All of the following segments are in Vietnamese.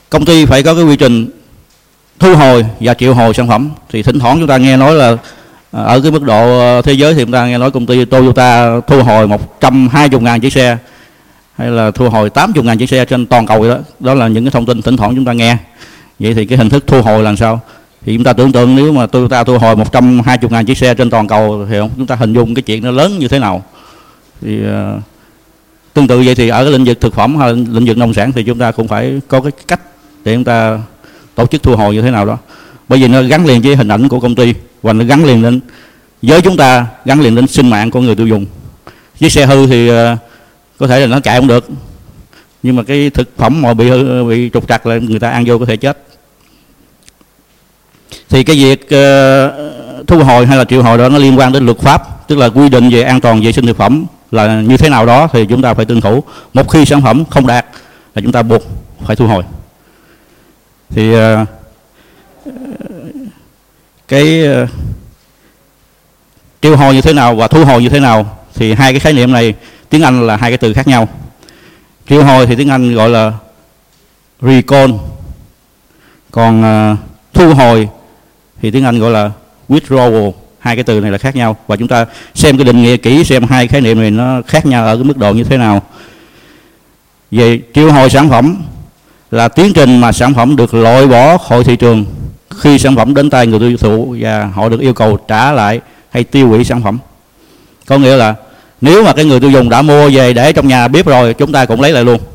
công ty phải có cái quy trình thu hồi và triệu hồi sản phẩm. Thì thỉnh thoảng chúng ta nghe nói là ở cái mức độ thế giới thì chúng ta nghe nói công ty Toyota thu hồi 120.000 chiếc xe, hay là thu hồi 80.000 chiếc xe trên toàn cầu đó. Đó là những cái thông tin thỉnh thoảng chúng ta nghe. Vậy thì cái hình thức thu hồi làm sao? Thì chúng ta tưởng tượng nếu mà Toyota thu hồi 120.000 chiếc xe trên toàn cầu thì chúng ta hình dung cái chuyện nó lớn như thế nào. Thì tương tự vậy thì ở cái lĩnh vực thực phẩm hay lĩnh vực nông sản thì chúng ta cũng phải có cái cách để chúng ta tổ chức thu hồi như thế nào đó. Bởi vì nó gắn liền với hình ảnh của công ty và nó gắn liền đến với chúng ta, gắn liền đến sinh mạng của người tiêu dùng. Chiếc xe hư thì có thể là nó chạy không được, nhưng mà cái thực phẩm mà bị trục trặc là người ta ăn vô có thể chết. Thì cái việc thu hồi hay là triệu hồi đó nó liên quan đến luật pháp, tức là quy định về an toàn vệ sinh thực phẩm là như thế nào đó thì chúng ta phải tuân thủ. Một khi sản phẩm không đạt là chúng ta buộc phải thu hồi. Thì cái triệu hồi như thế nào và thu hồi như thế nào thì hai cái khái niệm này tiếng Anh là hai cái từ khác nhau. Triệu hồi thì tiếng Anh gọi là recall, còn thu hồi thì tiếng Anh gọi là withdrawal. Hai cái từ này là khác nhau, và chúng ta xem cái định nghĩa kỹ xem hai khái niệm này nó khác nhau ở cái mức độ như thế nào. Về triệu hồi sản phẩm là tiến trình mà sản phẩm được loại bỏ khỏi thị trường khi sản phẩm đến tay người tiêu thụ và họ được yêu cầu trả lại hay tiêu hủy sản phẩm. Có nghĩa là nếu mà cái người tiêu dùng đã mua về để trong nhà bếp rồi, chúng ta cũng lấy lại luôn.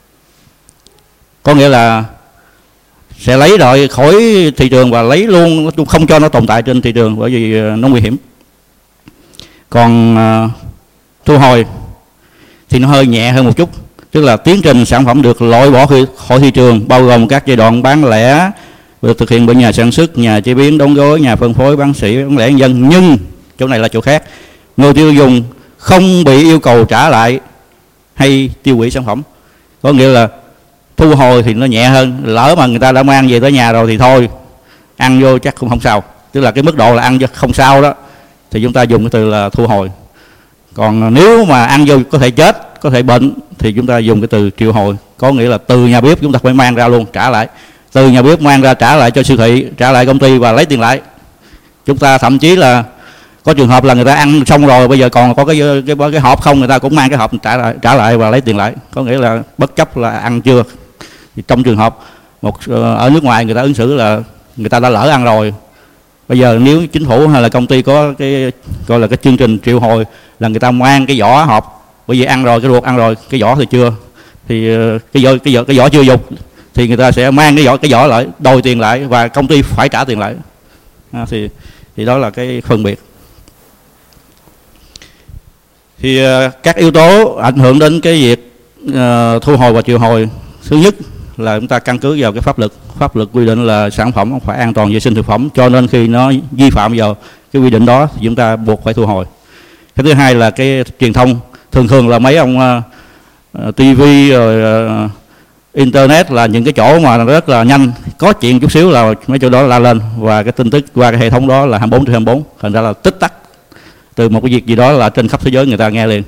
Có nghĩa là sẽ lấy rồi khỏi thị trường và lấy luôn, không cho nó tồn tại trên thị trường, bởi vì nó nguy hiểm. Còn thu hồi thì nó hơi nhẹ hơn một chút, tức là tiến trình sản phẩm được loại bỏ khỏi thị trường bao gồm các giai đoạn bán lẻ được thực hiện bởi nhà sản xuất, nhà chế biến, đóng gói, nhà phân phối, bán sỉ, bán lẻ nhân dân. Nhưng chỗ này là chỗ khác, người tiêu dùng không bị yêu cầu trả lại hay tiêu hủy sản phẩm. Có nghĩa là thu hồi thì nó nhẹ hơn, lỡ mà người ta đã mang về tới nhà rồi thì thôi, ăn vô chắc cũng không sao. Tức là cái mức độ là ăn không sao đó thì chúng ta dùng cái từ là thu hồi. Còn nếu mà ăn vô có thể chết, có thể bệnh thì chúng ta dùng cái từ triệu hồi. Có nghĩa là từ nhà bếp chúng ta phải mang ra luôn, trả lại. Từ nhà bếp mang ra trả lại cho siêu thị, trả lại công ty và lấy tiền lại. Chúng ta thậm chí là có trường hợp là người ta ăn xong rồi bây giờ còn có cái hộp không, người ta cũng mang cái hộp trả lại và lấy tiền lại. Có nghĩa là bất chấp là ăn chưa. Thì trong trường hợp ở nước ngoài người ta ứng xử là người ta đã lỡ ăn rồi, bây giờ nếu chính phủ hay là công ty có cái gọi là cái chương trình triệu hồi là người ta mang cái vỏ hộp, bởi vì ăn rồi, cái ruột ăn rồi, cái vỏ thì chưa, thì cái vỏ chưa dùng thì người ta sẽ mang cái vỏ lại, đòi tiền lại và công ty phải trả tiền lại. Thì đó là cái phân biệt. Thì các yếu tố ảnh hưởng đến cái việc thu hồi và triệu hồi, thứ nhất là chúng ta căn cứ vào cái pháp luật. Pháp luật quy định là sản phẩm phải an toàn vệ sinh thực phẩm, cho nên khi nó vi phạm vào cái quy định đó thì chúng ta buộc phải thu hồi. Cái thứ hai là cái truyền thông, thường là mấy ông TV rồi internet là những cái chỗ mà rất là nhanh, có chuyện chút xíu là mấy chỗ đó la lên, và cái tin tức qua cái hệ thống đó là 24/24, thành ra là tích tắc từ một cái việc gì đó là trên khắp thế giới người ta nghe liền.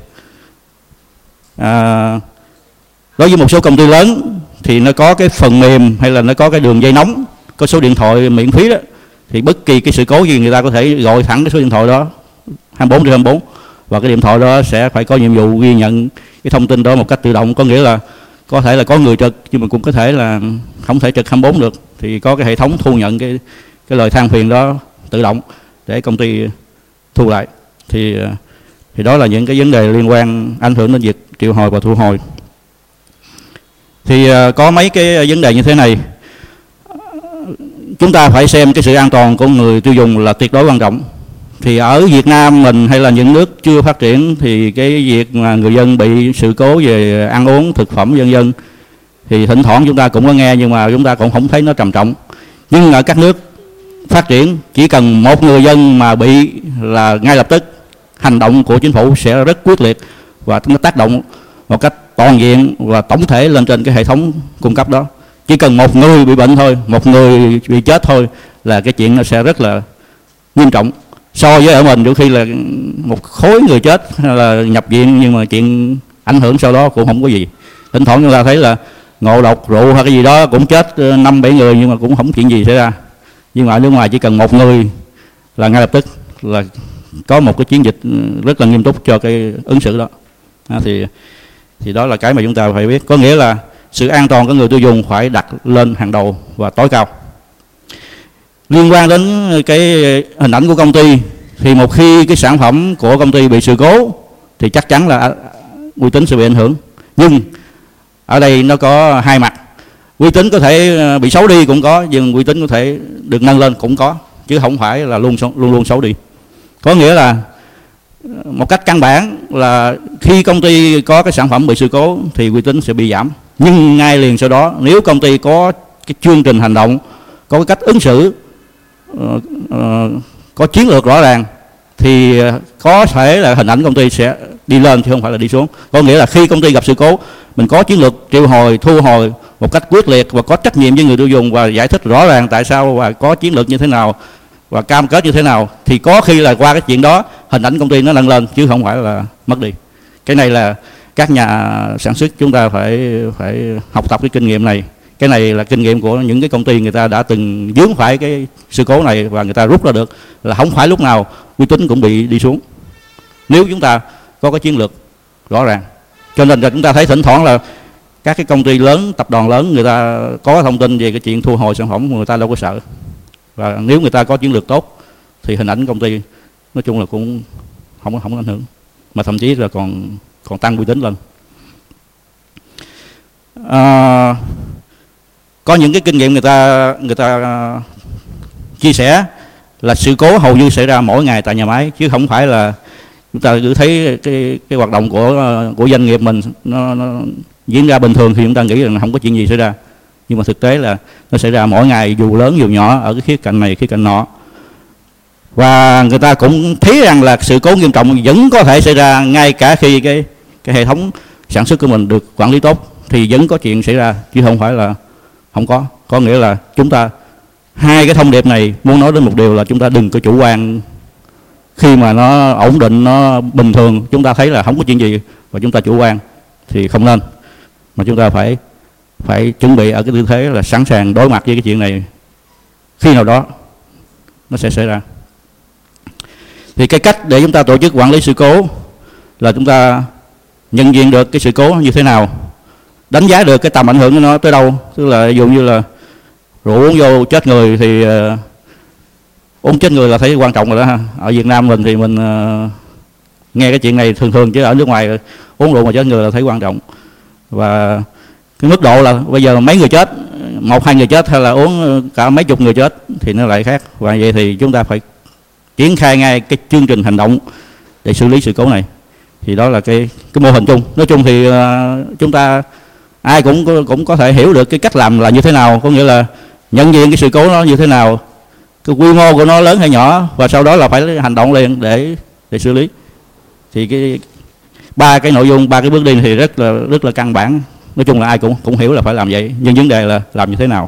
Đối với một số công ty lớn thì nó có cái phần mềm hay là nó có cái đường dây nóng, có số điện thoại miễn phí đó, thì bất kỳ cái sự cố gì người ta có thể gọi thẳng cái số điện thoại đó 24/24, và cái điện thoại đó sẽ phải có nhiệm vụ ghi nhận cái thông tin đó một cách tự động. Có nghĩa là có thể là có người trực nhưng mà cũng có thể là không thể trực 24 được, thì có cái hệ thống thu nhận cái lời than phiền đó tự động để công ty thu lại. Thì đó là những cái vấn đề liên quan ảnh hưởng đến việc triệu hồi và thu hồi. Thì có mấy cái vấn đề như thế này, chúng ta phải xem cái sự an toàn của người tiêu dùng là tuyệt đối quan trọng. Thì ở Việt Nam mình hay là những nước chưa phát triển thì cái việc mà người dân bị sự cố về ăn uống, thực phẩm vân vân thì thỉnh thoảng chúng ta cũng có nghe, nhưng mà chúng ta cũng không thấy nó trầm trọng. Nhưng ở các nước phát triển, chỉ cần một người dân mà bị là ngay lập tức hành động của chính phủ sẽ rất quyết liệt, và nó tác động một cách toàn diện và tổng thể lên trên cái hệ thống cung cấp đó. Chỉ cần một người bị bệnh thôi, một người bị chết thôi là cái chuyện nó sẽ rất là nghiêm trọng. So với ở mình đôi khi là một khối người chết hay là nhập viện, nhưng mà chuyện ảnh hưởng sau đó cũng không có gì. Thỉnh thoảng chúng ta thấy là ngộ độc rượu hay cái gì đó cũng chết 5-7 người nhưng mà cũng không chuyện gì xảy ra. Nhưng mà ở nước ngoài chỉ cần một người là ngay lập tức là có một cái chiến dịch rất là nghiêm túc cho cái ứng xử đó. Thì đó là cái mà chúng ta phải biết. Có nghĩa là sự an toàn của người tiêu dùng phải đặt lên hàng đầu và tối cao. Liên quan đến cái hình ảnh của công ty thì một khi cái sản phẩm của công ty bị sự cố thì chắc chắn là uy tín sẽ bị ảnh hưởng. Nhưng ở đây nó có hai mặt. Uy tín có thể bị xấu đi cũng có, nhưng uy tín có thể được nâng lên cũng có, chứ không phải là luôn luôn xấu đi. Có nghĩa là một cách căn bản là khi công ty có cái sản phẩm bị sự cố thì uy tín sẽ bị giảm. Nhưng ngay liền sau đó nếu công ty có cái chương trình hành động, có cái cách ứng xử, có chiến lược rõ ràng thì có thể là hình ảnh công ty sẽ đi lên chứ không phải là đi xuống. Có nghĩa là khi công ty gặp sự cố, mình có chiến lược triệu hồi, thu hồi một cách quyết liệt và có trách nhiệm với người tiêu dùng và giải thích rõ ràng tại sao và có chiến lược như thế nào và cam kết như thế nào, thì có khi là qua cái chuyện đó hình ảnh công ty nó nâng lên chứ không phải là mất đi. Cái này là các nhà sản xuất chúng ta phải học tập cái kinh nghiệm này. Cái này là kinh nghiệm của những cái công ty người ta đã từng vướng phải cái sự cố này và người ta rút ra được là không phải lúc nào uy tín cũng bị đi xuống nếu chúng ta có cái chiến lược rõ ràng. Cho nên là chúng ta thấy thỉnh thoảng là các cái công ty lớn, tập đoàn lớn người ta có thông tin về cái chuyện thu hồi sản phẩm, người ta đâu có sợ. Và nếu người ta có chiến lược tốt thì hình ảnh công ty nói chung là cũng không có ảnh hưởng, mà thậm chí là còn tăng uy tín lên. Có những cái kinh nghiệm người ta chia sẻ là sự cố hầu như xảy ra mỗi ngày tại nhà máy, chứ không phải là chúng ta cứ thấy cái hoạt động của doanh nghiệp mình nó diễn ra bình thường thì chúng ta nghĩ rằng không có chuyện gì xảy ra. Nhưng mà thực tế là nó xảy ra mỗi ngày, dù lớn dù nhỏ, ở cái khía cạnh này khía cạnh nọ. Và người ta cũng thấy rằng là sự cố nghiêm trọng vẫn có thể xảy ra ngay cả khi cái hệ thống sản xuất của mình được quản lý tốt, thì vẫn có chuyện xảy ra chứ không phải là không có. Có nghĩa là chúng ta, hai cái thông điệp này muốn nói đến một điều là chúng ta đừng có chủ quan. Khi mà nó ổn định, nó bình thường, chúng ta thấy là không có chuyện gì và chúng ta chủ quan thì không nên, mà chúng ta phải chuẩn bị ở cái tư thế là sẵn sàng đối mặt với cái chuyện này khi nào đó nó sẽ xảy ra. Thì cái cách để chúng ta tổ chức quản lý sự cố là chúng ta nhận diện được cái sự cố như thế nào, đánh giá được cái tầm ảnh hưởng của nó tới đâu. Tức là ví dụ như là rượu uống vô chết người thì uống chết người là thấy quan trọng rồi đó ha. Ở Việt Nam mình thì mình nghe cái chuyện này thường, chứ ở nước ngoài uống rượu mà chết người là thấy quan trọng. Và cái mức độ là bây giờ mấy người chết, 1-2 người chết hay là uống cả mấy chục người chết thì nó lại khác. Và vậy thì chúng ta phải triển khai ngay cái chương trình hành động để xử lý sự cố này. Thì đó là cái mô hình chung. Nói chung thì chúng ta ai cũng có thể hiểu được cái cách làm là như thế nào. Có nghĩa là nhận diện cái sự cố nó như thế nào, cái quy mô của nó lớn hay nhỏ, và sau đó là phải hành động liền để xử lý. Thì ba cái nội dung, ba cái bước đi thì rất là căn bản. Nói chung là ai cũng hiểu là phải làm vậy, nhưng vấn đề là làm như thế nào.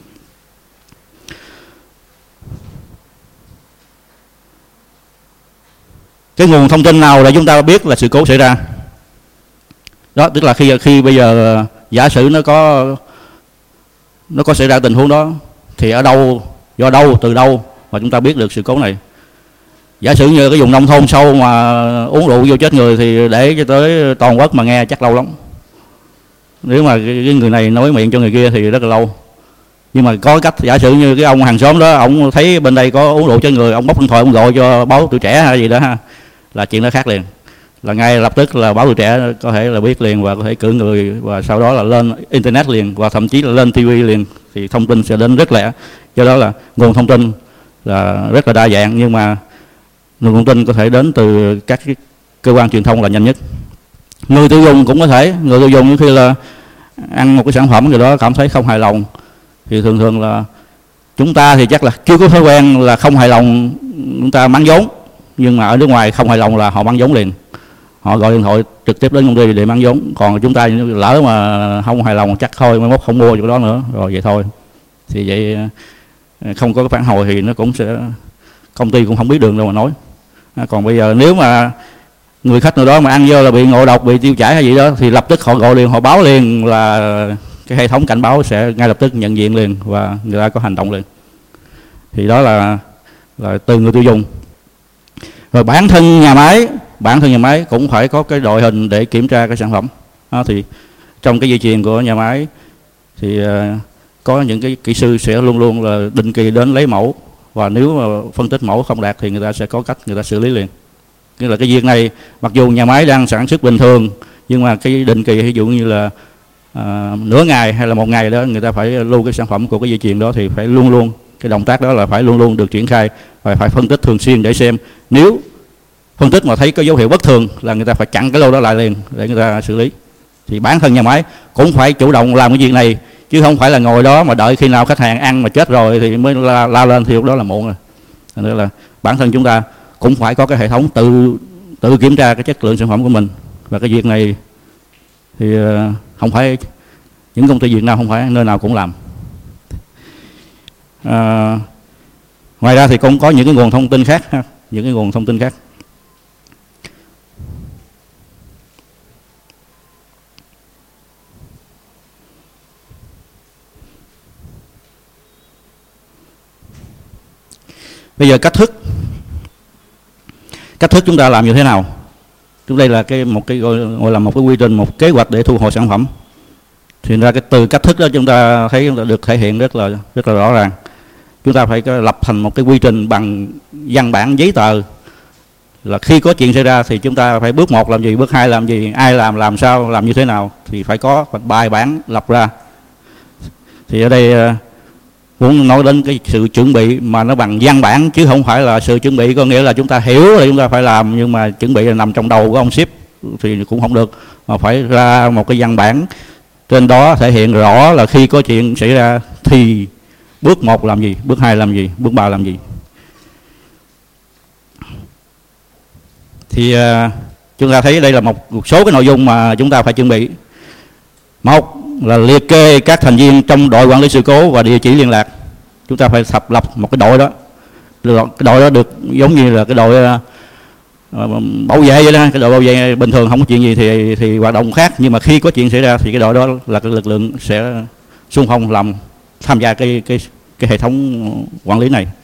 Cái nguồn thông tin nào để chúng ta biết là sự cố xảy ra? Đó, tức là khi bây giờ giả sử nó có xảy ra tình huống đó thì ở đâu, do đâu, từ đâu mà chúng ta biết được sự cố này. Giả sử như cái vùng nông thôn sâu mà uống rượu vô chết người thì để cho tới toàn quốc mà nghe chắc lâu lắm. Nếu mà cái người này nói miệng cho người kia thì rất là lâu. Nhưng mà có cách, giả sử như cái ông hàng xóm đó, ông thấy bên đây có uống rượu chết người, ông bóc điện thoại ông gọi cho báo Tuổi Trẻ hay gì đó ha, là chuyện đó khác liền. Là ngay lập tức là báo Tuổi Trẻ có thể là biết liền và có thể cử người, và sau đó là lên internet liền, và thậm chí là lên TV liền, thì thông tin sẽ đến rất lẹ. Do đó là nguồn thông tin là rất là đa dạng, nhưng mà nguồn thông tin có thể đến từ các cái cơ quan truyền thông là nhanh nhất. Người tiêu dùng cũng có thể, người tiêu dùng khi là ăn một cái sản phẩm gì đó cảm thấy không hài lòng thì thường là chúng ta thì chắc là chưa có thói quen là không hài lòng chúng ta mắng vốn, nhưng mà ở nước ngoài không hài lòng là họ mắng vốn liền, họ gọi điện thoại trực tiếp đến công ty để mắng vốn. Còn chúng ta lỡ mà không hài lòng chắc thôi mai mốt không mua chỗ đó nữa rồi, vậy thôi. Thì vậy không có cái phản hồi thì nó cũng sẽ, công ty cũng không biết đường đâu mà nói. Còn bây giờ nếu mà người khách nào đó mà ăn vô là bị ngộ độc, bị tiêu chảy hay gì đó thì lập tức họ gọi liền, họ báo liền là cái hệ thống cảnh báo sẽ ngay lập tức nhận diện liền và người ta có hành động liền. Thì đó là từ người tiêu dùng. Rồi bản thân nhà máy cũng phải có cái đội hình để kiểm tra cái sản phẩm. Thì trong cái dây chuyền của nhà máy thì có những cái kỹ sư sẽ luôn luôn là định kỳ đến lấy mẫu, và nếu mà phân tích mẫu không đạt thì người ta sẽ có cách người ta xử lý liền. Nghĩa là cái việc này mặc dù nhà máy đang sản xuất bình thường, nhưng mà cái định kỳ ví dụ như là nửa ngày hay là một ngày đó người ta phải lưu cái sản phẩm của cái dây chuyền đó, thì phải luôn luôn cái động tác đó là phải luôn luôn được triển khai và phải phân tích thường xuyên để xem, nếu phân tích mà thấy có dấu hiệu bất thường là người ta phải chặn cái lô đó lại liền để người ta xử lý. Thì bản thân nhà máy cũng phải chủ động làm cái việc này, chứ không phải là ngồi đó mà đợi khi nào khách hàng ăn mà chết rồi thì mới la lên, thì lúc đó là muộn rồi. Nên là bản thân chúng ta cũng phải có cái hệ thống tự kiểm tra cái chất lượng sản phẩm của mình. Và cái việc này thì không phải những công ty Việt Nam, không phải nơi nào cũng làm. Ngoài ra thì cũng có những cái nguồn thông tin khác, những cái nguồn thông tin khác. Bây giờ cách thức chúng ta làm như thế nào? Chúng đây là một cái gọi là một cái quy trình, một kế hoạch để thu hồi sản phẩm. Thì ra cái từ cách thức đó chúng ta thấy chúng ta được thể hiện rất là rõ ràng. Chúng ta phải lập thành một cái quy trình bằng văn bản giấy tờ, là khi có chuyện xảy ra thì chúng ta phải bước 1 làm gì, bước 2 làm gì, ai làm sao, làm như thế nào, thì phải có bài bản lập ra. Thì ở đây muốn nói đến cái sự chuẩn bị mà nó bằng văn bản, chứ không phải là sự chuẩn bị có nghĩa là chúng ta hiểu là chúng ta phải làm, nhưng mà chuẩn bị là nằm trong đầu của ông ship thì cũng không được, mà phải ra một cái văn bản trên đó thể hiện rõ là khi có chuyện xảy ra thì bước 1 làm gì, bước 2 làm gì, bước 3 làm gì. Thì chúng ta thấy đây là một số cái nội dung mà chúng ta phải chuẩn bị. Một là liệt kê các thành viên trong đội quản lý sự cố và địa chỉ liên lạc. Chúng ta phải thành lập một cái đội đó. Cái đội đó được giống như là cái đội bảo vệ vậy đó. Cái đội bảo vệ bình thường không có chuyện gì thì hoạt động khác, nhưng mà khi có chuyện xảy ra thì cái đội đó là cái lực lượng sẽ xung phong tham gia cái hệ thống quản lý này.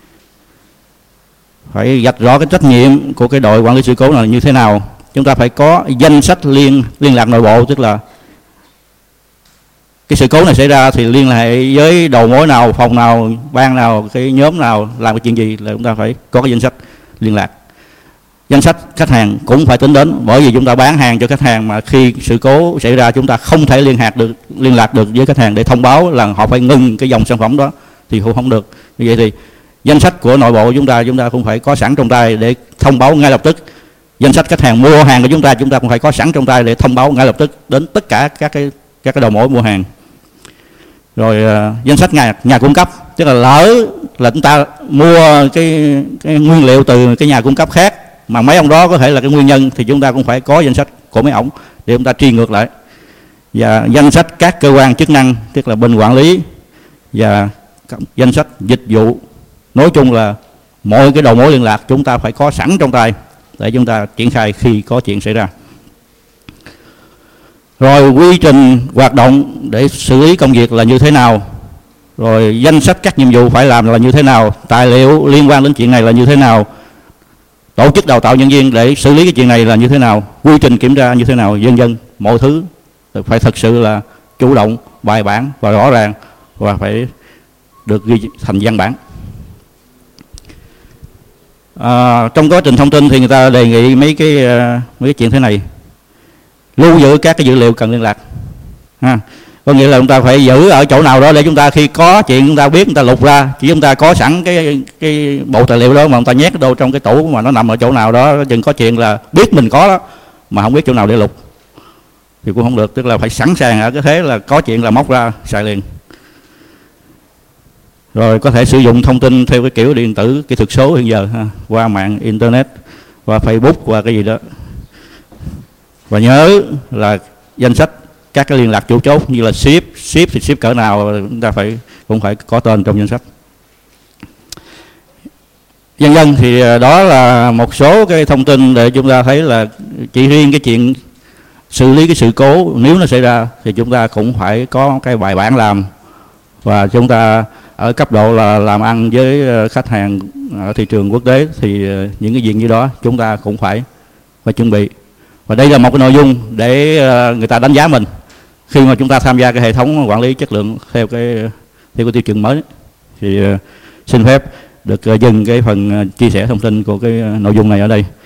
Phải vạch rõ cái trách nhiệm của cái đội quản lý sự cố là như thế nào. Chúng ta phải có danh sách liên lạc nội bộ, tức là cái sự cố này xảy ra thì liên hệ với đầu mối nào, phòng nào, ban nào, cái nhóm nào làm cái chuyện gì, là chúng ta phải có cái danh sách liên lạc. Danh sách khách hàng cũng phải tính đến, bởi vì chúng ta bán hàng cho khách hàng mà khi sự cố xảy ra chúng ta không thể liên lạc được với khách hàng để thông báo là họ phải ngừng cái dòng sản phẩm đó thì cũng không được. Như vậy thì danh sách của nội bộ chúng ta cũng phải có sẵn trong tay để thông báo ngay lập tức. Danh sách khách hàng mua hàng của chúng ta cũng phải có sẵn trong tay để thông báo ngay lập tức đến tất cả các cái đầu mối mua hàng. Rồi danh sách nhà cung cấp, tức là lỡ là chúng ta mua cái nguyên liệu từ cái nhà cung cấp khác mà mấy ông đó có thể là cái nguyên nhân, thì chúng ta cũng phải có danh sách của mấy ổng để chúng ta truy ngược lại. Và danh sách các cơ quan chức năng, tức là bên quản lý, và danh sách dịch vụ. Nói chung là mọi cái đầu mối liên lạc chúng ta phải có sẵn trong tay để chúng ta triển khai khi có chuyện xảy ra. Rồi quy trình hoạt động để xử lý công việc là như thế nào, rồi danh sách các nhiệm vụ phải làm là như thế nào, tài liệu liên quan đến chuyện này là như thế nào, tổ chức đào tạo nhân viên để xử lý cái chuyện này là như thế nào, quy trình kiểm tra như thế nào, vân vân. Mọi thứ phải thật sự là chủ động, bài bản và rõ ràng, và phải được ghi thành văn bản. Trong quá trình thông tin thì người ta đề nghị mấy cái chuyện thế này: lưu giữ các cái dữ liệu cần liên lạc. Có nghĩa là chúng ta phải giữ ở chỗ nào đó để chúng ta khi có chuyện chúng ta biết, chúng ta lục ra. Chỉ chúng ta có sẵn cái bộ tài liệu đó mà chúng ta nhét đâu trong cái tủ mà nó nằm ở chỗ nào đó, chừng có chuyện là biết mình có đó mà không biết chỗ nào để lục thì cũng không được. Tức là phải sẵn sàng ở cái thế là có chuyện là móc ra xài liền. Rồi có thể sử dụng thông tin theo cái kiểu điện tử, kỹ thuật số hiện giờ qua mạng internet, qua Facebook, qua cái gì đó. Và nhớ là danh sách các cái liên lạc chủ chốt như là ship thì ship cỡ nào chúng ta cũng phải có tên trong danh sách. Vân vân. Thì đó là một số cái thông tin để chúng ta thấy là chỉ riêng cái chuyện xử lý cái sự cố nếu nó xảy ra thì chúng ta cũng phải có cái bài bản làm, và chúng ta ở cấp độ là làm ăn với khách hàng ở thị trường quốc tế thì những cái chuyện như đó chúng ta cũng phải chuẩn bị. Và đây là một cái nội dung để người ta đánh giá mình khi mà chúng ta tham gia cái hệ thống quản lý chất lượng theo cái tiêu chuẩn mới. Thì xin phép được dừng cái phần chia sẻ thông tin của cái nội dung này ở đây.